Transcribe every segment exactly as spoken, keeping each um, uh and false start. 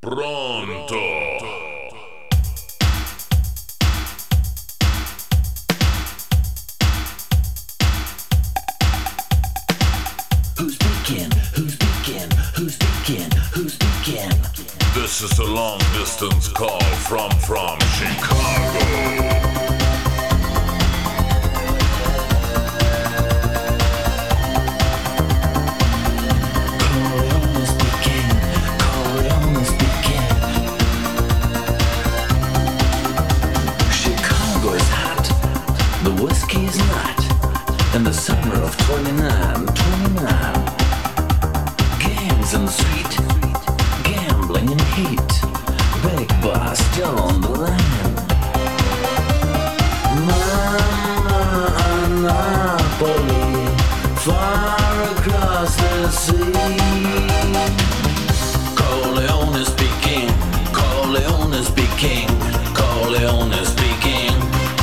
Pronto. Who's speaking? Who's speaking? Who's speaking? Who's speaking? This is a long distance call from from Chicago. The whiskey's not in the summer of twenty-nine, twenty-nine. Gangs in the street, gambling and hate. Big boss still on the line. Mama, Napoli, far across the sea. Corleone speaking, Corleone speaking, Corleone speaking.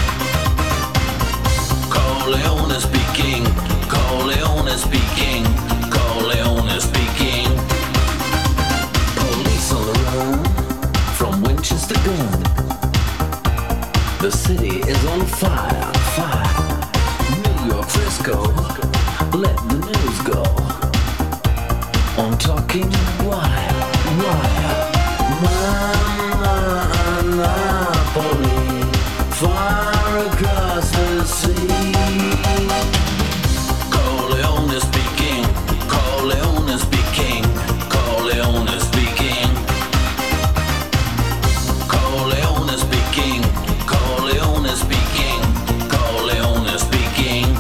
Corleone speaking, Corleone speaking, Corleone speaking. Police on the run from Winchester gun. The city is on fire, fire. New York, Frisco, let the news go. On talking wire, wire. Mama, Napoli, far across the sea. Corleone speaking, Corleone speaking, Corleone speaking. Corleone speaking, Corleone speaking, Corleone speaking.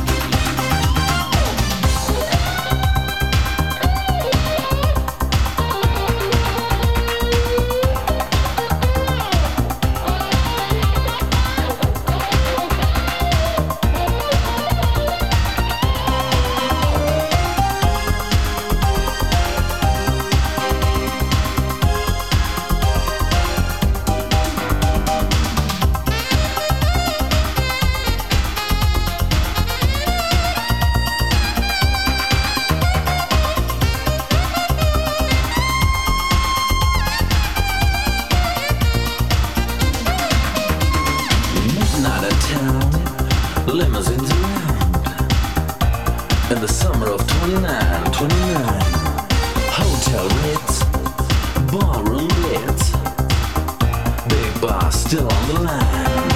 Limousines around in the summer of twenty-nine, twenty-nine. Hotel Ritz, ballroom blitz. Big boss still on the line.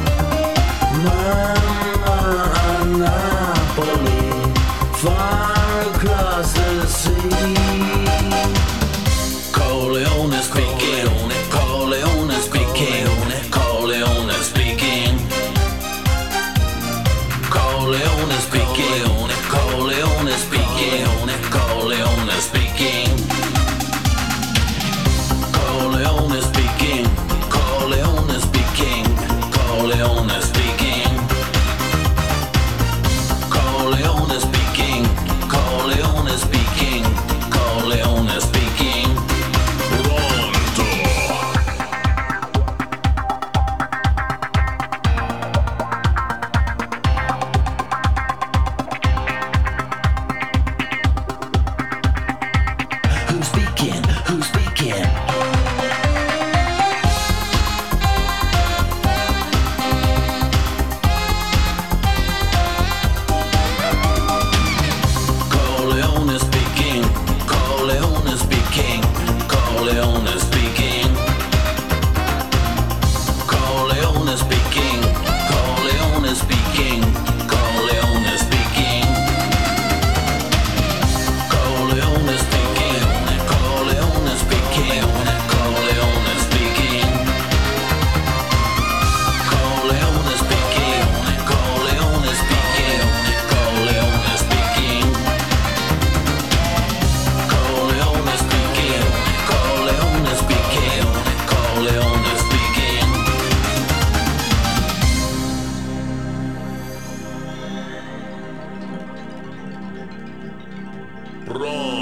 Mama, Napoli, far across the sea. Corleone speaking, Corleone speaking, Corleone speaking. Corleone speaking, Corleone speaking, Corleone speaking. Corleone speaking, Corleone speaking, Corleone speaking. Corleone speaking, Corleone speaking, Corleone speaking. Pronto. Who's speaking? Who's speaking? Corleone speaking, Corleone speaking, Corleone speaking. Corleone speaking, Corleone speaking, Corleone speaking. Corleone speaking, Corleone speaking, Corleone speaking. Corleone speaking, Corleone speaking, Corleone speaking. Corleone speaking, Corleone speaking, Corleone speaking. Pronto.